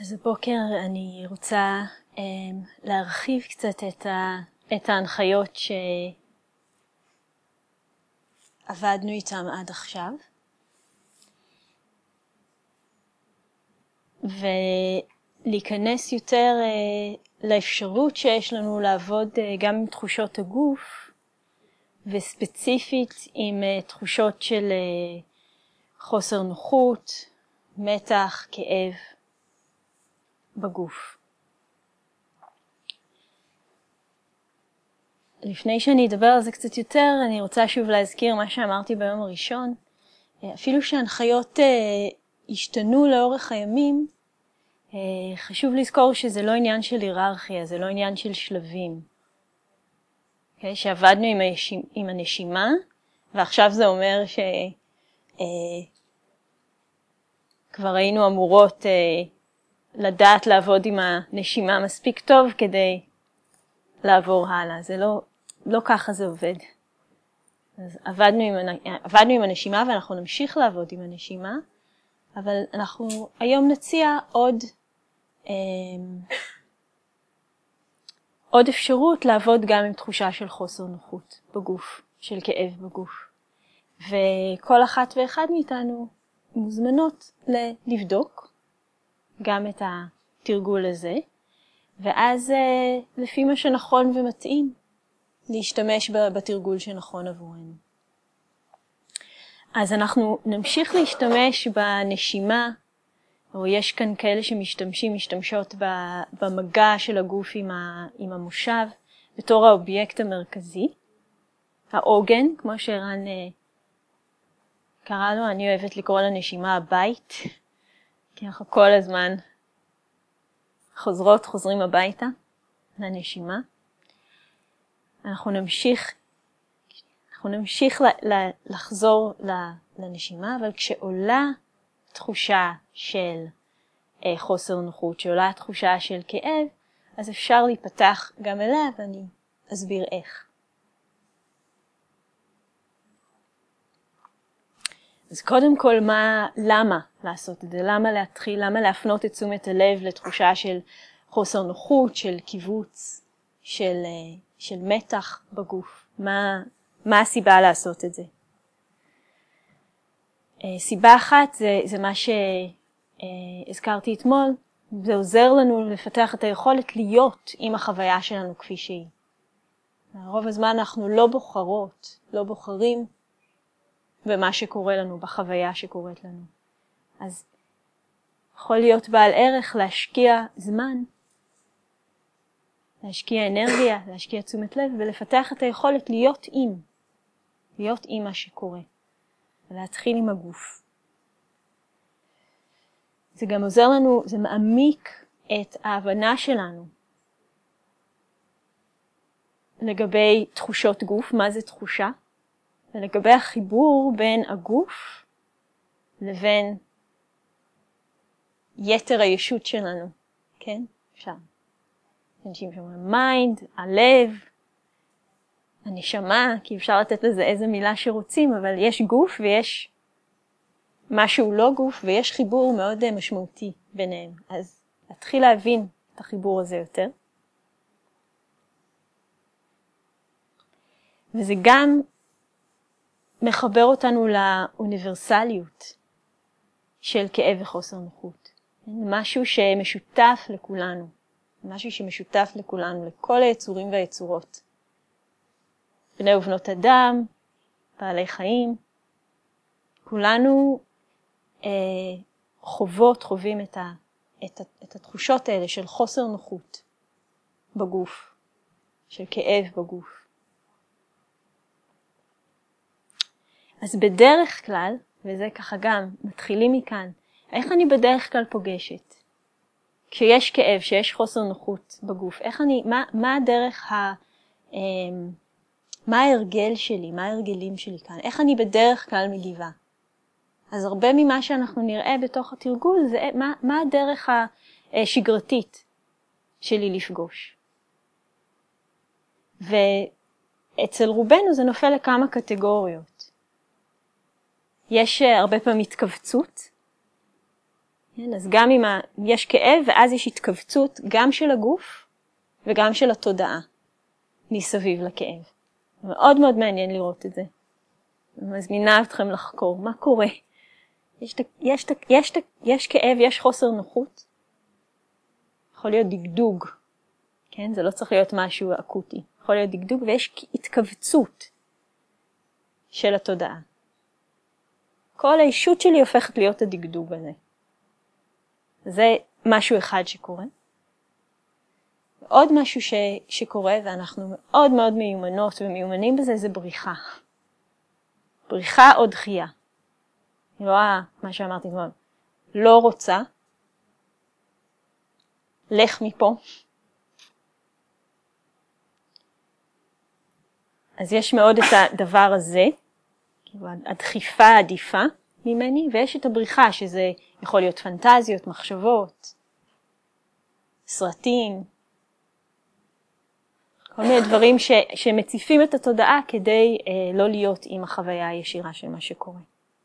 אז הבוקר אני רוצה להרחיב קצת את ההנחיות שעבדנו איתם עד עכשיו. ולהיכנס יותר לאפשרות שיש לנו לעבוד גם עם תחושות הגוף, וספציפית עם תחושות של חוסר נוחות, מתח, כאב בגוף. לפני שאני אדבר על זה קצת יותר, אני רוצה שוב להזכיר מה שאמרתי ביום הראשון. אפילו שההנחיות השתנו לאורך הימים, חשוב לזכור שזה לא עניין של היררכיה, זה לא עניין של שלבים. Okay, שעבדנו עם הנשימה, ועכשיו זה אומר שכבר היינו אמורות לדעת לעבוד עם הנשימה מספיק טוב כדי לעבור הלאה. זה לא ככה זה עובד. אז עבדנו עם הנשימה ואנחנו נמשיך לעבוד עם הנשימה, אבל אנחנו היום נציע עוד אפשרות לעבוד גם עם תחושה של חוסר נוחות בגוף, של כאב בגוף. וכל אחת ואחד מאיתנו מוזמנות לבדוק גם את התרגול הזה, ואז לפי מה שנכון ומתאים, להשתמש בתרגול שנכון עבורנו. אז אנחנו נמשיך להשתמש בנשימה, או יש כאן כאלה משתמשות במגע של הגוף עם המושב, בתור האובייקט המרכזי, העוגן, כמו שערן קרא לו. אני אוהבת לקרוא לנשימה הבית, כי אנחנו כל הזמן חוזרים הביתה לנשימה. אנחנו נמשיך לחזור לנשימה, אבל כשעולה תחושה של חוסר נוחות, שעולה תחושה של כאב, אז אפשר להיפתח גם אליה, ואני אסביר איך. אז קודם כל, למה לעשות את זה? למה להתחיל? למה להפנות את תשומת הלב לתחושה של חוסר נוחות, של קיבוץ, של מתח בגוף? מה הסיבה לעשות את זה? סיבה אחת זה מה שהזכרתי אתמול, זה עוזר לנו לפתח את היכולת להיות עם החוויה שלנו כפי שהיא. רוב הזמן אנחנו לא בוחרים במה שקורה לנו, בחוויה שקורית לנו. אז יכול להיות בעל ערך להשקיע זמן, להשקיע אנרגיה, להשקיע תשומת לב, ולפתח את היכולת להיות עם מה שקורה. ולהתחיל עם הגוף. זה גם עוזר לנו, זה מעמיק את ההבנה שלנו לגבי תחושות גוף, מה זה תחושה, ולגבי החיבור בין הגוף לבין יתר הישות שלנו. כן? אפשר. אנשים שאומרים מיינד, הלב, הנשמה, כי אפשר לתת לזה איזה מילה שרוצים, אבל יש גוף ויש משהו לא גוף, ויש חיבור מאוד משמעותי ביניהם. אז להתחיל להבין את החיבור הזה יותר. וזה גם מחבר אותנו לאוניברסליות של כאב וחוסר נוחות. משהו שמשותף לכולנו. משהו שמשותף לכולנו, לכל היצורים והיצורות. בני ובנות אדם, בעלי חיים, כולנו חווים את התחושות האלה של חוסר נוחות בגוף, של כאב בגוף. אז בדרך כלל, וזה ככה גם, מתחילים מכאן, איך אני בדרך כלל פוגשת? כשיש כאב, שיש חוסר נוחות בגוף, מה הדרך מה ההרגל שלי, מה ההרגלים שלי כאן, איך אני בדרך כלל מגיבה. אז הרבה ממה שאנחנו נראה בתוך התרגול, זה מה הדרך השגרתית שלי לפגוש. ואצל רובנו זה נופל לכמה קטגוריות. יש הרבה פעמים התכווצות, כן? אז גם אם יש כאב, ואז יש התכווצות גם של הגוף וגם של התודעה מסביב לכאב. מאוד מאוד מעניין לראות את זה. אני מזמינה אתכם לחקור מה קורה. יש כאב, יש חוסר נוחות. יכול להיות דגדוג. כן? זה לא צריך להיות משהו אקוטי. יכול להיות דגדוג ויש התכווצות של התודעה. כל האישות שלי הופכת להיות הדגדוג הזה. זה משהו אחד שקורה. עוד משהו שקורה, ואנחנו מאוד מאוד מיומנות ומיומנים בזה, זה בריחה. בריחה או דחייה. אני רואה מה שאמרתי כבר. לא רוצה. לך מפה. אז יש מאוד את הדבר הזה, הדחיפה העדיפה ממני, ויש את הבריחה, שזה יכול להיות פנטזיות, מחשבות, סרטים, כל מיני דברים שמציפים את התודעה כדי לא להיות עם החוויה הישירה של מה שקורה.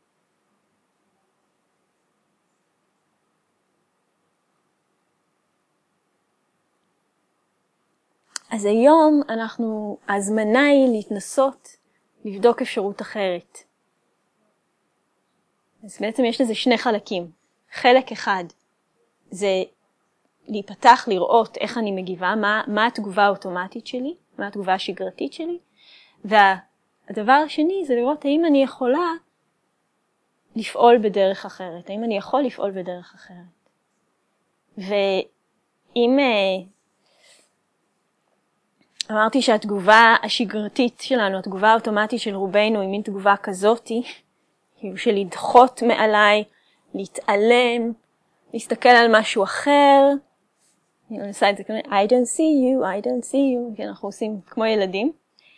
אז היום ההזמנה היא להתנסות לבדוק אפשרות אחרת. אז בעצם יש לזה שני חלקים. חלק אחד זה להיפתח, לראות איך אני מגיבה, מה התגובה האוטומטית שלי, מה התגובה השגרתית שלי. והדבר השני זה לראות האם אני יכולה לפעול בדרך אחרת, האם אני יכול לפעול בדרך אחרת. ואם אמרתי שהתגובה השגרתית שלנו, התגובה האוטומטית של רובנו, היא מין תגובה כזאתי, של לדחות מעליי, להתעלם, להסתכל על משהו אחר. אני עושה את זה כזה, I don't see you, I don't see you, כי אנחנו עושים כמו ילדים.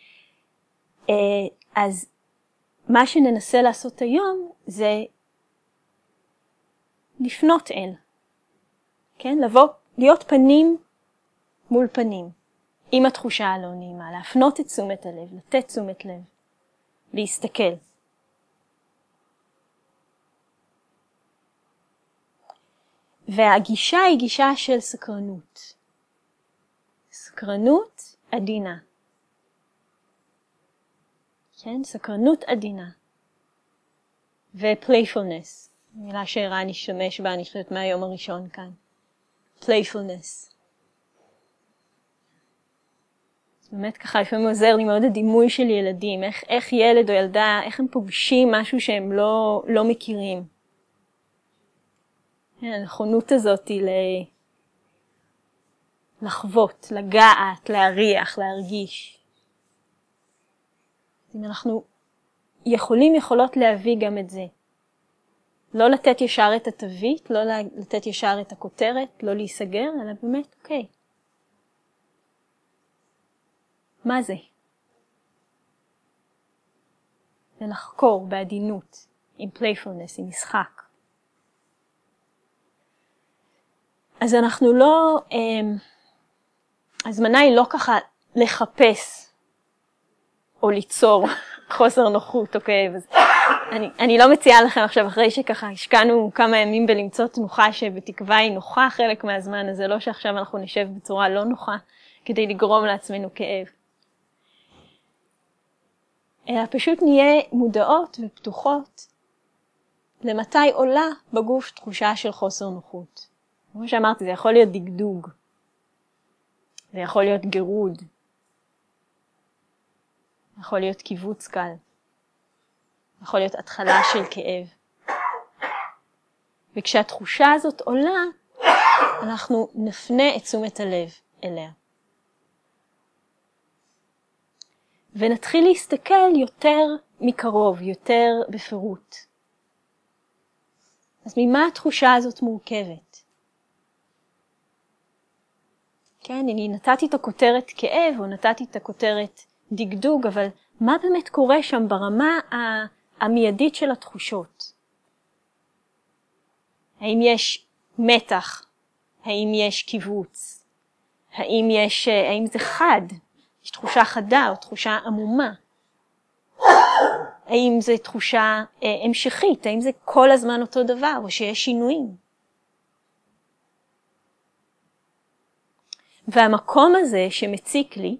אז מה שננסה לעשות היום זה לפנות אל. כן? להיות פנים מול פנים. עם התחושה הלא נעימה, להפנות את תשומת הלב, לתת תשומת לב, להסתכל. והגישה היא גישה של סקרנות. סקרנות עדינה. כן? סקרנות עדינה. ו-playfulness. מילה שערן נשתמש בה, אני חושבת מהיום הראשון כאן. playfulness. באמת ככה לפעמים עוזר לי מאוד הדימוי של ילדים, איך ילד או ילדה, איך הם פוגשים משהו שהם לא מכירים. הנכונות הזאת היא לחוות, לגעת, להריח, להרגיש. אם אנחנו יכולות להביא גם את זה. לא לתת ישר את התווית, לא לתת ישר את הכותרת, לא להיסגר, אלא באמת, אוקיי. מה זה? ולחקור בעדינות, עם playfulness, עם משחק. אז אנחנו לא, הזמנה היא לא ככה לחפש או ליצור חוסר נוחות, אוקיי? אז אני לא מציעה לכם עכשיו, אחרי שככה השקענו כמה ימים בלמצוא תנוחה שבתקווה היא נוחה חלק מהזמן, אז זה לא שעכשיו אנחנו נשב בצורה לא נוחה כדי לגרום לעצמנו כאב. אלא פשוט נהיה מודעות ופתוחות למתי עולה בגוף תחושה של חוסר נוחות. כמו שאמרתי, זה יכול להיות דגדוג, זה יכול להיות גירוד, יכול להיות קיבוץ קל, יכול להיות התחלה של כאב. וכשהתחושה הזאת עולה, אנחנו נפנה את תשומת הלב אליה. ונתחיל להסתכל יותר מקרוב, יותר בפירוט. אז ממה התחושה הזאת מורכבת? כן, אני נתתי את הכותרת כאב, או נתתי את הכותרת דגדוג, אבל מה באמת קורה שם ברמה המיידית של התחושות? האם יש מתח? האם יש קיבוץ? האם זה חד? יש תחושה חדה או תחושה עמומה? האם זה תחושה המשכית? האם זה כל הזמן אותו דבר או שיש שינויים? והמקום הזה שמציק לי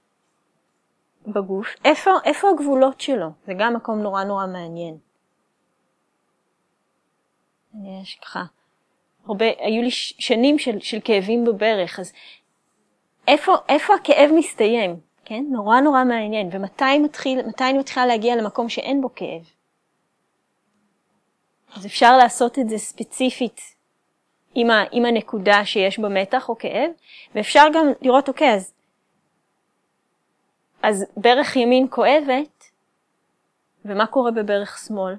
בגוף, איפה הגבולות שלו? זה גם מקום נורא נורא מעניין. יש ככה, היו לי שנים של כאבים בברך, אז איפה הכאב מסתיים? כן? נורא נורא מעניין. ומתי אני מתחילה להגיע למקום שאין בו כאב? אז אפשר לעשות את זה ספציפית עם הנקודה שיש בה מתח או כאב, ואפשר גם לראות, אוקיי, אז ברך ימין כואבת, ומה קורה בברך שמאל?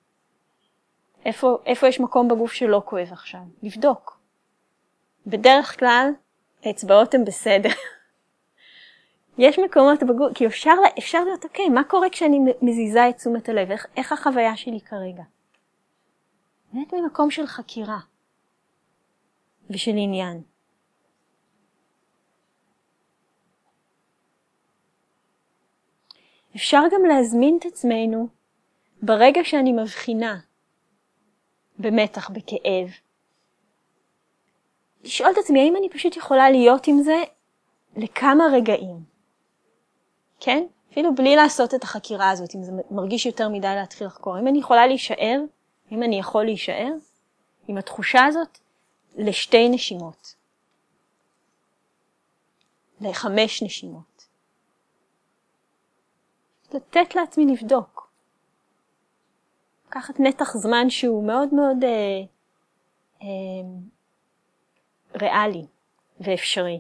איפה יש מקום בגוף שלא כואב עכשיו? לבדוק. בדרך כלל, האצבעות הן בסדר. יש מקומות בגוף, כי אפשר להיות, אוקיי, מה קורה כשאני מזיזה את תשומת הלב? איך החוויה שלי כרגע? באמת ממקום של חקירה ושל עניין. אפשר גם להזמין את עצמנו ברגע שאני מבחינה במתח, בכאב. לשאול את עצמי, האם אני פשוט יכולה להיות עם זה לכמה רגעים? כן? אפילו בלי לעשות את החקירה הזאת, אם זה מרגיש יותר מדי להתחיל לחקור. אם אני יכולה להישאר, אם אני יכול להישאר, עם התחושה הזאת, לשתי נשימות. ל5 נשימות. לתת לעצמי לבדוק. לקחת נתח זמן שהוא מאוד מאוד ריאלי ואפשרי.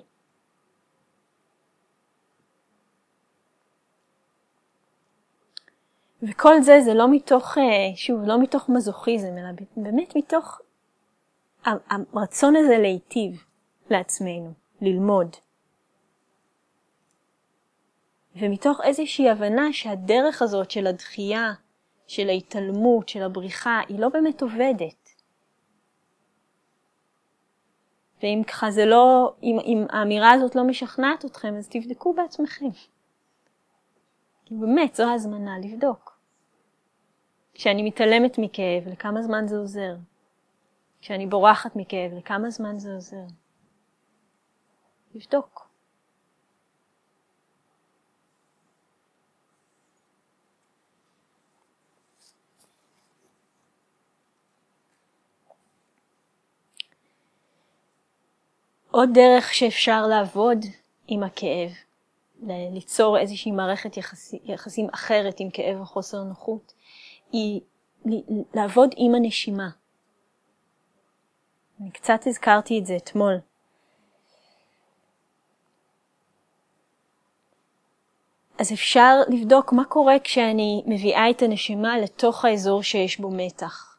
וכל זה לא מתוך, שוב, לא מתוך מזוכיזם, אלא באמת מתוך הרצון הזה להיטיב לעצמנו, ללמוד. ומתוך איזושהי הבנה שהדרך הזאת של הדחייה, של ההתעלמות, של הבריחה, היא לא באמת עובדת. ואם ככה זה לא, אם האמירה הזאת לא משכנעת אתכם, אז תבדקו בעצמכם. כי באמת זו הזמנה לבדוק. כשאני מתעלמת מכאב, לכמה זמן זה עוזר? כשאני בורחת מכאב, לכמה זמן זה עוזר? לבדוק. עוד דרך שאפשר לעבוד עם הכאב, ליצור איזושהי מערכת יחסים אחרת עם כאב וחוסר נוחות, היא לעבוד עם הנשימה. אני קצת הזכרתי את זה אתמול. אז אפשר לבדוק מה קורה כשאני מביאה את הנשימה לתוך האזור שיש בו מתח.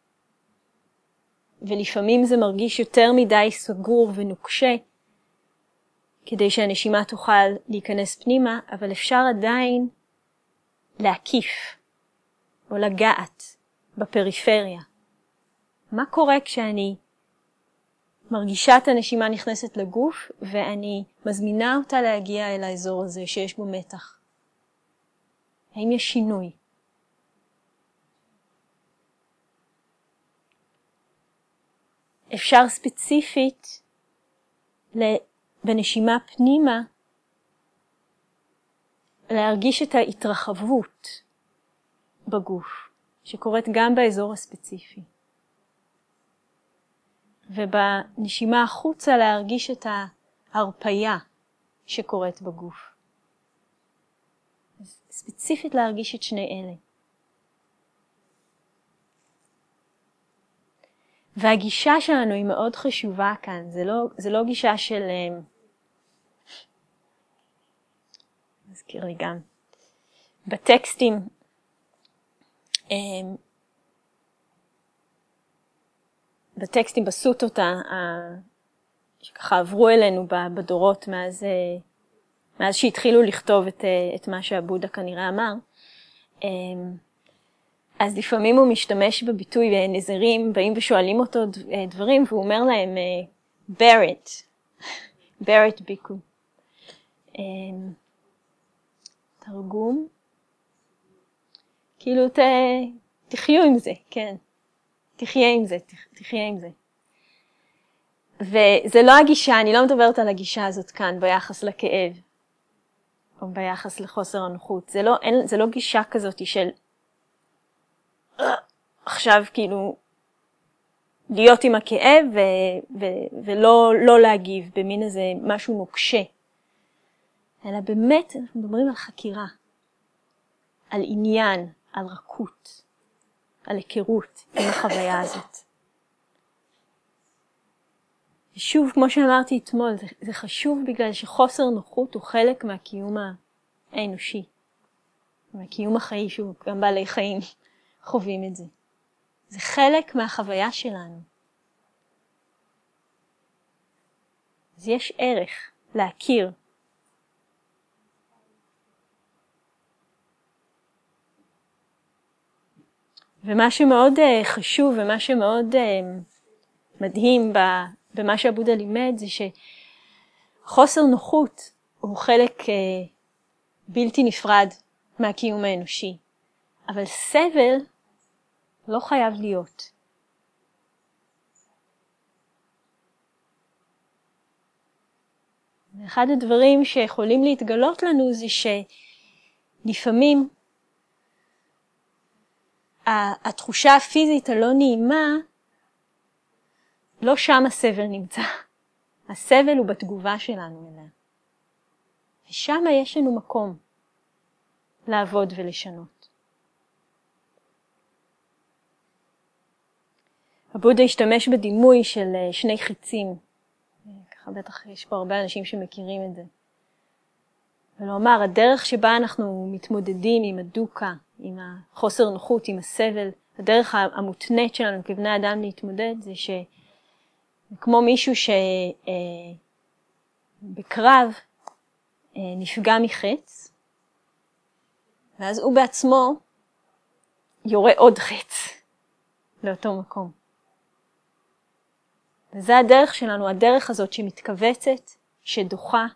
ולפעמים זה מרגיש יותר מדי סגור ונוקשה, כדי שהנשימה תוכל להיכנס פנימה, אבל אפשר עדיין להקיף או לגעת בפריפריה. מה קורה כשאני מרגישה את הנשימה נכנסת לגוף, ואני מזמינה אותה להגיע אל האזור הזה שיש בו מתח? האם יש שינוי? אפשר ספציפית בנשימה פנימה להרגיש את ההתרחבות בגוף, שקורית גם באזור הספציפי. ובנשימה החוצה להרגיש את ההרפיה שקורית בגוף. ספציפית להרגיש את שני אלה. והגישה שלנו היא מאוד חשובה כאן. זה לא גישה של... מזכיר לי גם. בטקסטים בסוטות שככה עברו אלינו בדורות מאז שהתחילו לכתוב את מה שהבודה כנראה אמר, אז לפעמים הוא משתמש בביטוי, נזירים באים ושואלים אותו דברים, והוא אומר להם, bear it ביקו. תרגום, כאילו תחיו עם זה, כן. תחיה עם זה. וזה לא הגישה, אני לא מדברת על הגישה הזאת כאן ביחס לכאב, או ביחס לחוסר הנוחות. זה לא גישה כזאת של עכשיו כאילו להיות עם הכאב ולא להגיב במין איזה משהו נוקשה. אלא באמת אנחנו מדברים על חקירה, על עניין, על רכות, על היכרות עם החוויה הזאת. ושוב, כמו שאמרתי אתמול, זה חשוב בגלל שחוסר נוחות הוא חלק מהקיום האנושי, מהקיום החיים, שהוא גם בעלי חיים חווים את זה. זה חלק מהחוויה שלנו. אז יש ערך להכיר. ומה שמאוד חשוב ומה שמאוד מדהים במה שהבודה לימד זה שחוסר נוחות הוא חלק בלתי נפרד מהקיום האנושי. אבל סבל לא חייב להיות. אחד הדברים שיכולים להתגלות לנו זה שלפעמים התחושה הפיזית הלא נעימה, לא שם הסבל נמצא. הסבל הוא בתגובה שלנו אליה. ושם יש לנו מקום לעבוד ולשנות. הבודה השתמש בדימוי של שני חיצים. ככה בטח יש פה הרבה אנשים שמכירים את זה. ולומר, הדרך שבה אנחנו מתמודדים עם הדוקה, עם החוסר נוחות, עם הסבל, הדרך המותנית שלנו כבני אדם להתמודד, זה שכמו מישהו שבקרב נפגע מחץ, ואז הוא בעצמו יורה עוד חץ לאותו מקום. וזה הדרך שלנו, הדרך הזאת שמתכווצת, שדוחה,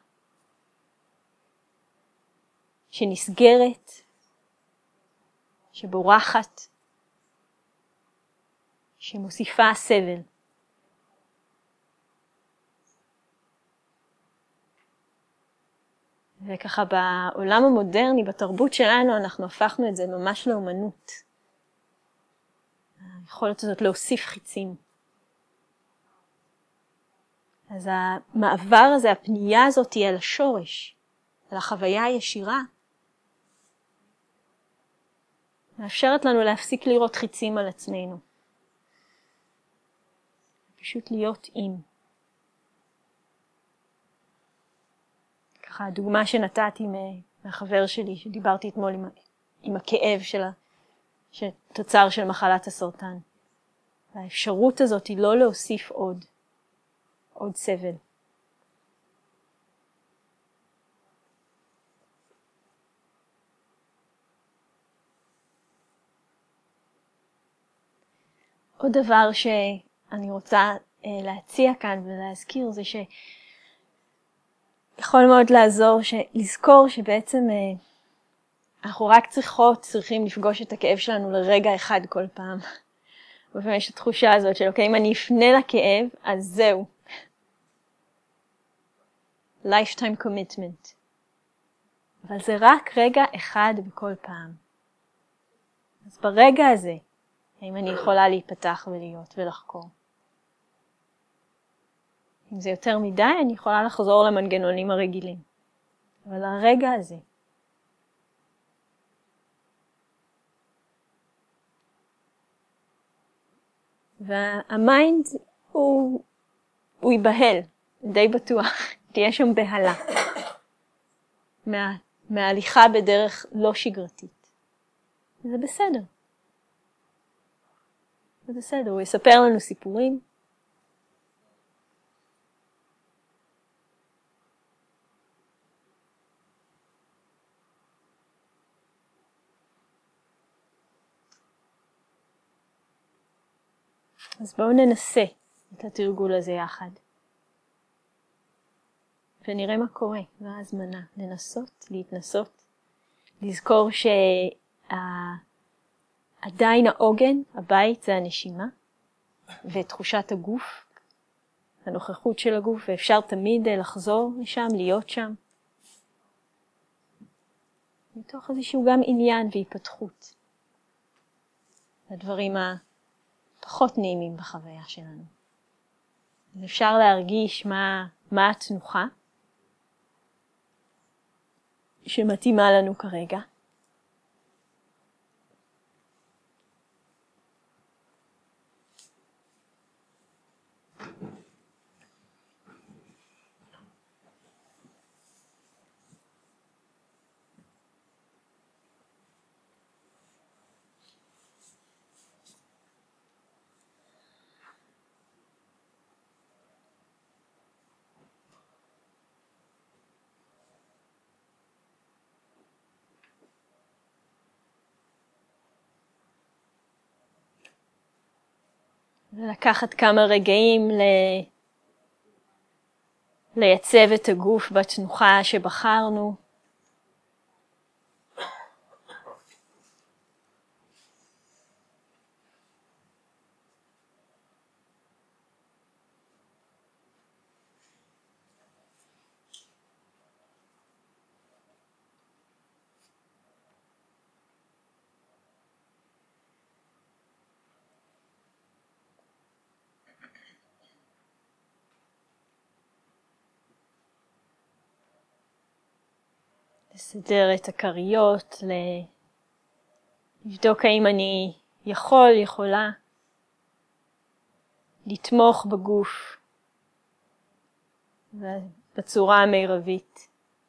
שנסגרת, שבורחת, שמוסיפה סבל. וככה בעולם המודרני, בתרבות שלנו, אנחנו הפכנו את זה ממש לאומנות. היכולת הזאת להוסיף חיצים. אז המעבר הזה, הפנייה הזאת היא על השורש, על החוויה הישירה, מאפשרת לנו להפסיק לראות חיצים על עצמנו. פשוט להיות עם. ככה הדוגמה שנתתי מהחבר שלי, שדיברתי אתמול עם הכאב תוצר של מחלת הסרטן. והאפשרות הזאת היא לא להוסיף עוד סבל. עוד דבר שאני רוצה להציע כאן ולהזכיר זה שיכול מאוד לעזור לזכור שבעצם אנחנו רק צריכים לפגוש את הכאב שלנו לרגע אחד כל פעם. ולפעמים יש התחושה הזאת של אוקיי, אם אני אפנה לכאב, אז זהו. lifetime commitment. אבל זה רק רגע אחד בכל פעם. אז ברגע הזה, האם אני יכולה להיפתח ולהיות ולחקור? אם זה יותר מדי, אני יכולה לחזור למנגנונים הרגילים. אבל הרגע הזה, והמיינד הוא ייבהל, די בטוח, תהיה שם בהלה. מההליכה בדרך לא שגרתית. זה בסדר. זה בסדר, הוא יספר לנו סיפורים. אז בואו ננסה את התרגול הזה יחד. ונראה מה קורה, מה ההזמנה. לנסות, להתנסות. לזכור שעדיין העוגן, הבית זה הנשימה, ותחושת הגוף. הנוכחות של הגוף, ואפשר תמיד לחזור לשם, להיות שם. מתוך איזשהו גם עניין והיפתחות. הדברים הפחות נעימים בחוויה שלנו. אז אפשר להרגיש מה התנוחה שמתאימה לנו כרגע. לקחת כמה רגעים לייצב את הגוף בתנוחה שבחרנו. לסדר את הכריות, לבדוק האם אני יכולה לתמוך בגוף בצורה המרבית.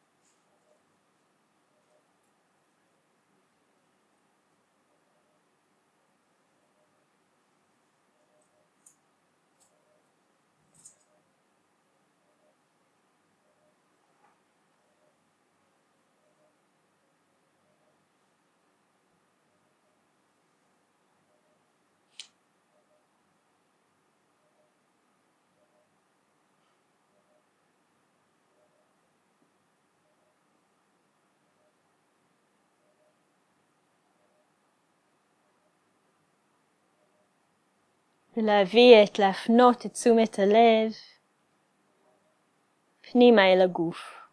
להפנות את תשומת הלב פנימה אל הגוף.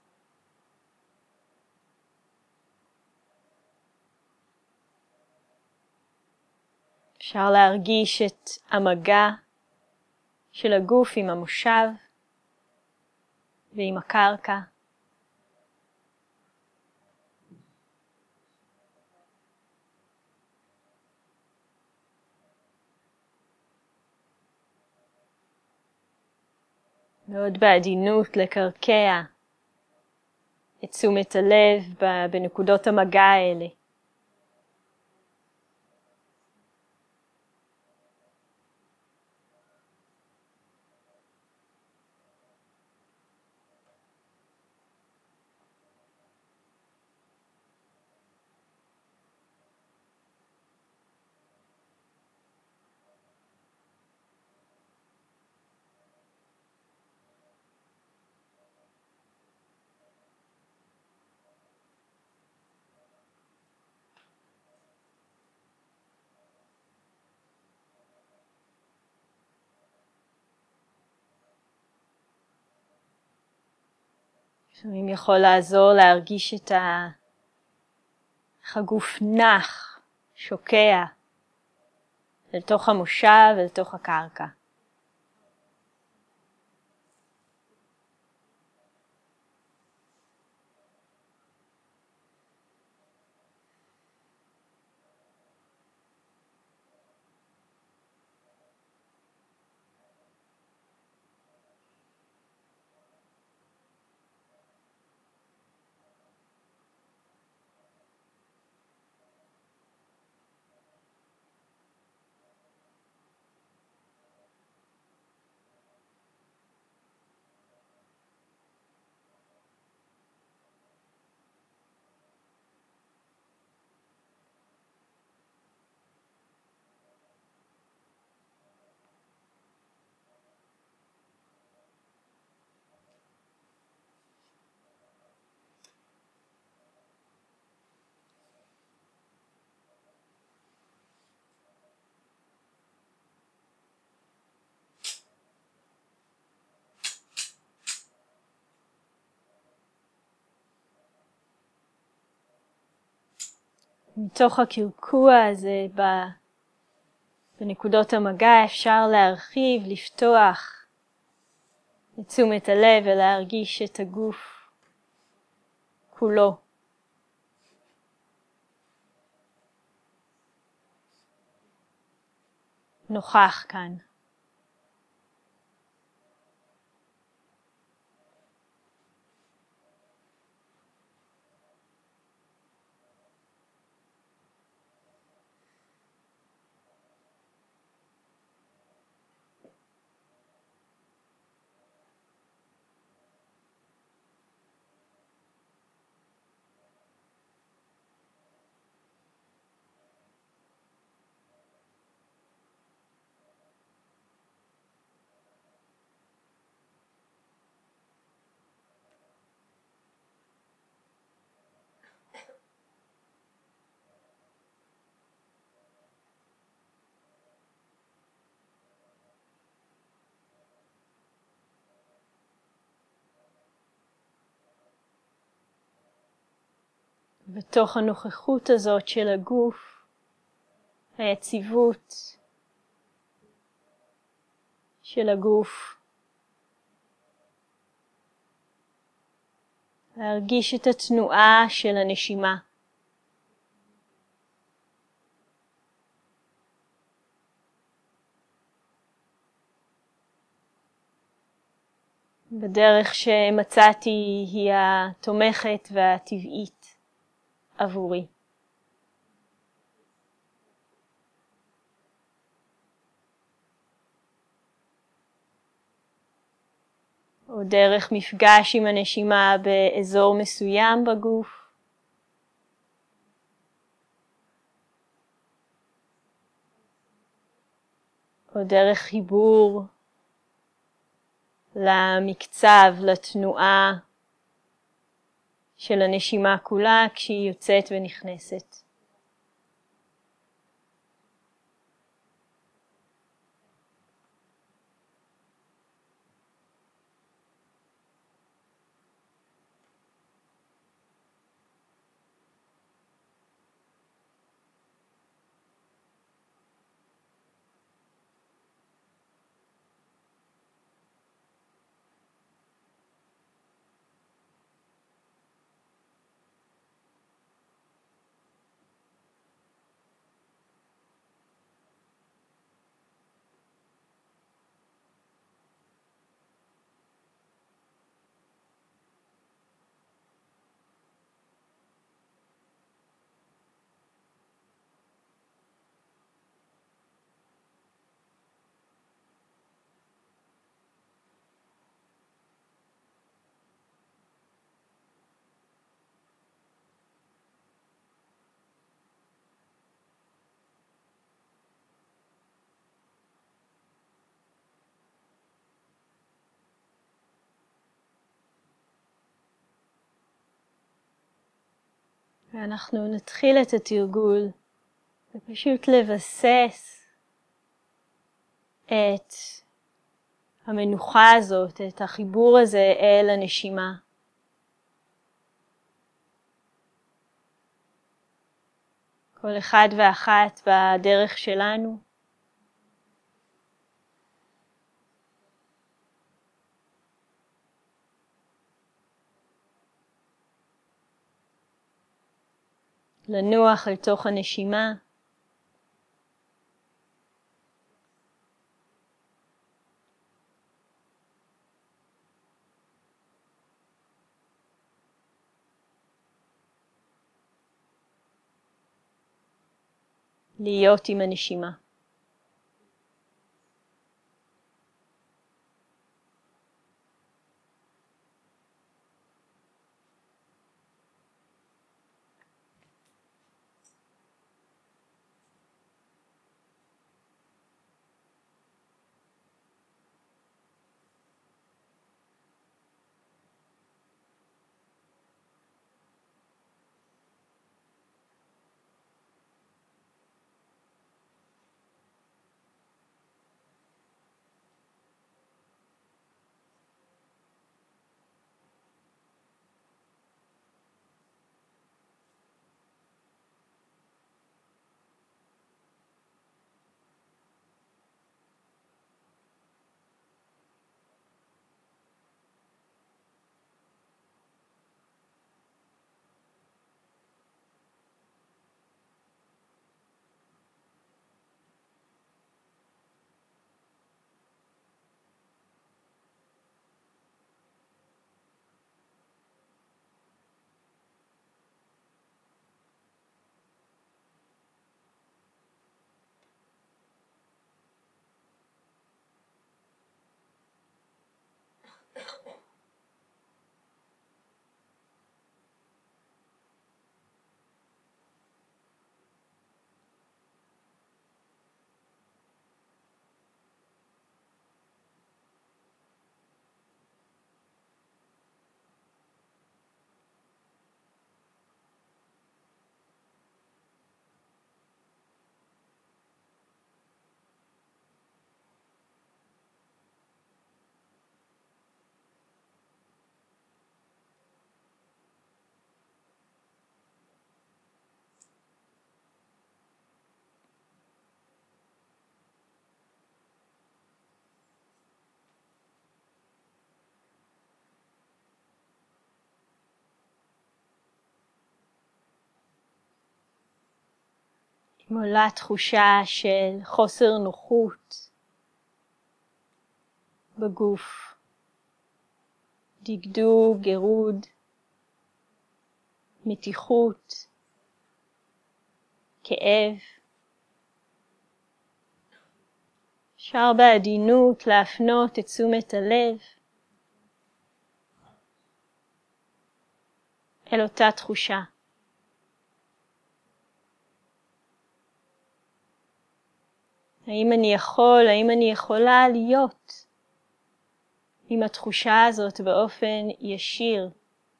אפשר להרגיש את המגע של הגוף עם המושב ועם הקרקע. מאוד בעדינות לקרקע את תשומת הלב בנקודות המגע האלה. לפעמים יכול לעזור להרגיש איך הגוף נח, שוקע, אל תוך המושב ואל תוך הקרקע. מתוך הקרקוע הזה בנקודות המגע אפשר להרחיב, לפתוח את תשומת הלב ולהרגיש את הגוף כולו. נוכח כאן. בתוך הנוכחות הזאת של הגוף, היציבות של הגוף, להרגיש את התנועה של הנשימה. בדרך שמצאתי היא התומכת והטבעית עבורי. או דרך מפגש עם הנשימה באזור מסוים בגוף. או דרך חיבור למקצב, לתנועה של הנשימה כולה כשהיא יוצאת ונכנסת. ואנחנו נתחיל את התרגול ופשוט לבסס את המנוחה הזאת, את החיבור הזה אל הנשימה. כל אחד ואחת בדרך שלנו. לנוח אל תוך הנשימה. להיות עם הנשימה. עולה תחושה של חוסר נוחות בגוף, דגדוג, גירוד, מתיחות, כאב. אפשר בעדינות להפנות את תשומת הלב אל אותה תחושה. האם אני יכולה להיות עם התחושה הזאת באופן ישיר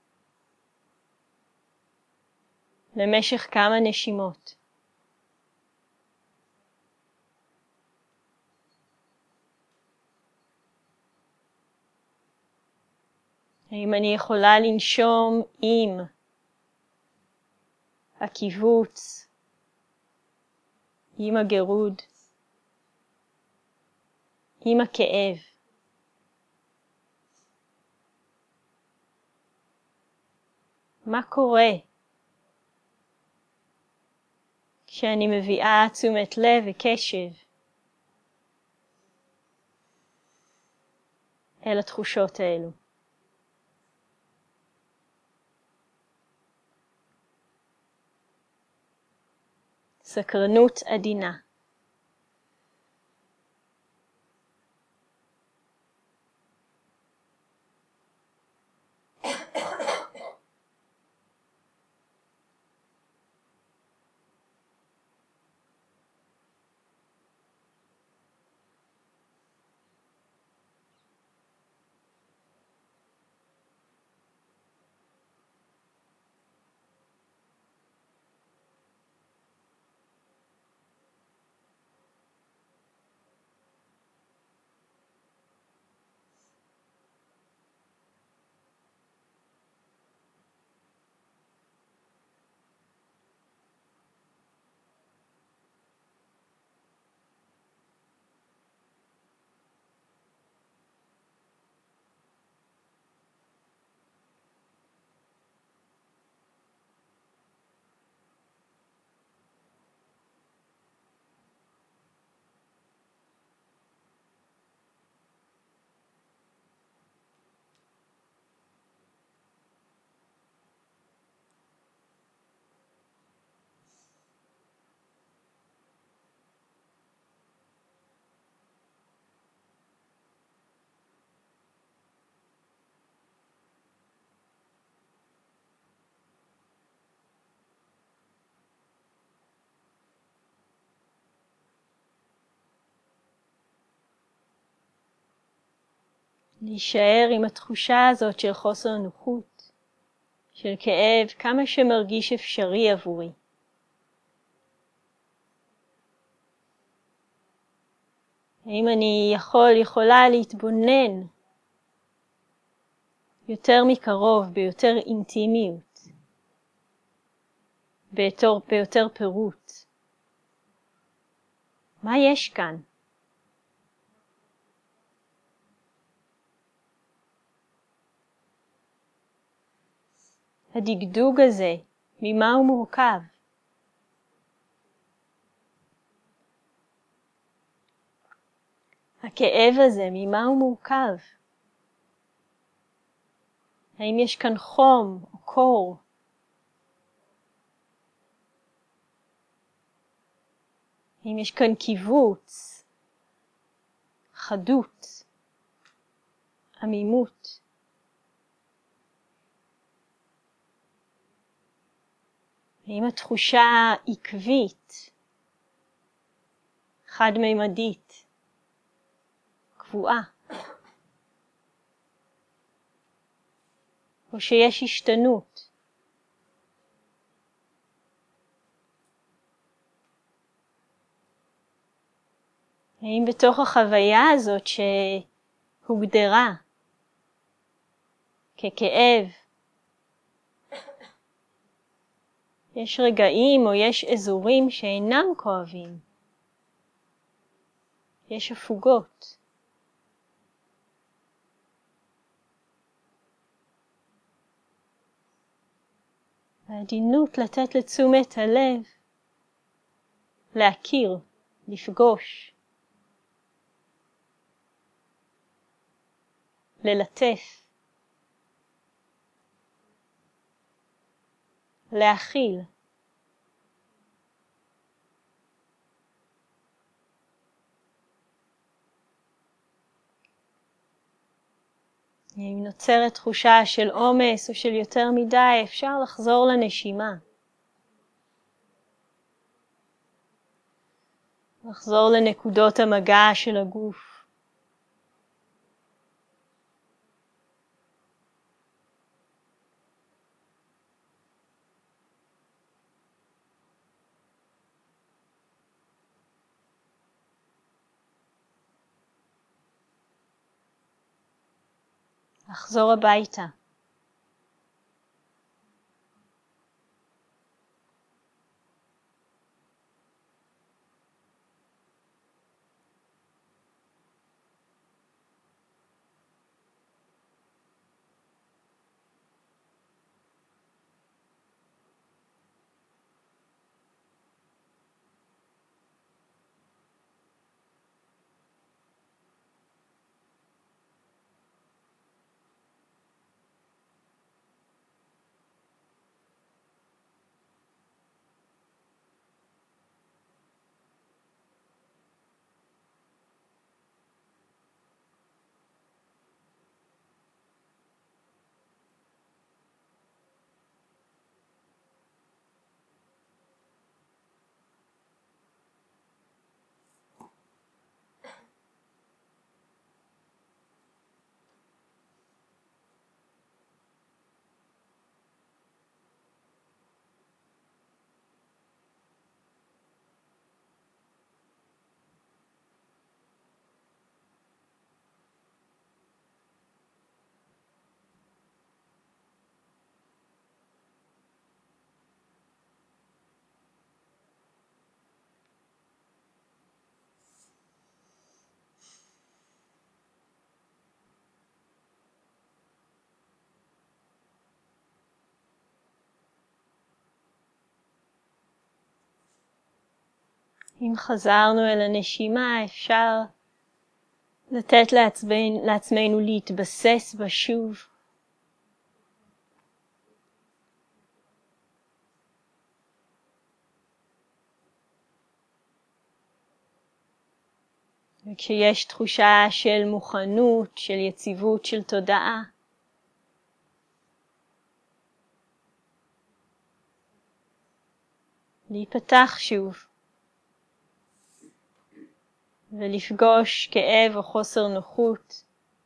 למשך כמה נשימות? האם אני יכולה לנשום עם הקיבוץ, עם הגירוד, עם הכאב? מה קורה כשאני מביאה תשומת לב וקשב אל התחושות האלו? סקרנות עדינה. להישאר עם התחושה הזאת של חוסר נוחות, של כאב, כמה שמרגיש אפשרי עבורי. האם אני יכולה להתבונן יותר מקרוב, ביותר אינטימיות, ביותר פירוט? מה יש כאן? הדגדוג הזה, ממה הוא מורכב? הכאב הזה, ממה הוא מורכב? האם יש כאן חום או קור? האם יש כאן קיבוץ, חדות, עמימות? האם התחושה עקבית, חד-מימדית, קבועה? או שיש השתנות? האם בתוך החוויה הזאת שהוגדרה ככאב, יש רגעים או יש אזורים שאינם כואבים? יש הפוגות. העדינות לתת לתשומת הלב להכיר, לפגוש, ללטף, להכיל. אם נוצרת תחושה של עומס או של יותר מדי, אפשר לחזור לנשימה. לחזור לנקודות המגע של הגוף. לחזור הביתה. אם חזרנו אל הנשימה, אפשר לתת לעצמנו להתבסס בשוב. וכשיש תחושה של מוכנות, של יציבות, של תודעה, להיפתח שוב. ולפגוש כאב או חוסר נוחות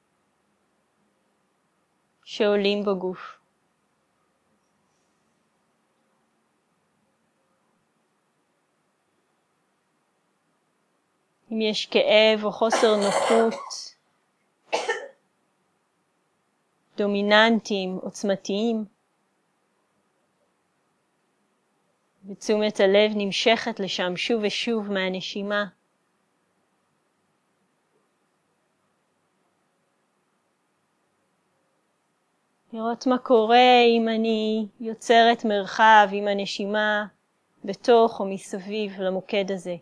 שעולים בגוף. אם יש כאב או חוסר נוחות דומיננטיים, עוצמתיים, ותשומת הלב נמשכת לשם שוב ושוב מהנשימה. לראות מה קורה אם אני יוצרת מרחב עם הנשימה בתוך או מסביב למוקד הזה.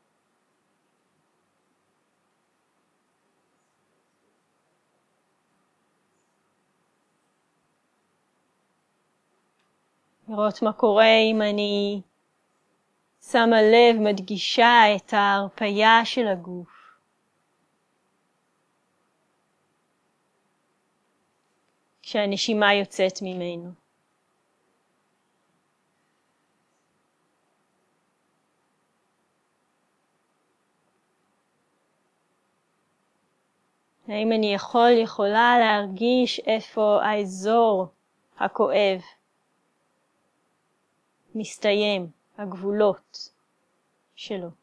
לראות מה קורה אם אני שמה לב, מדגישה את ההרפיה של הגוף. כשהנשימה יוצאת ממנו. האם אני יכולה להרגיש איפה האזור הכואב מסתיים, הגבולות שלו.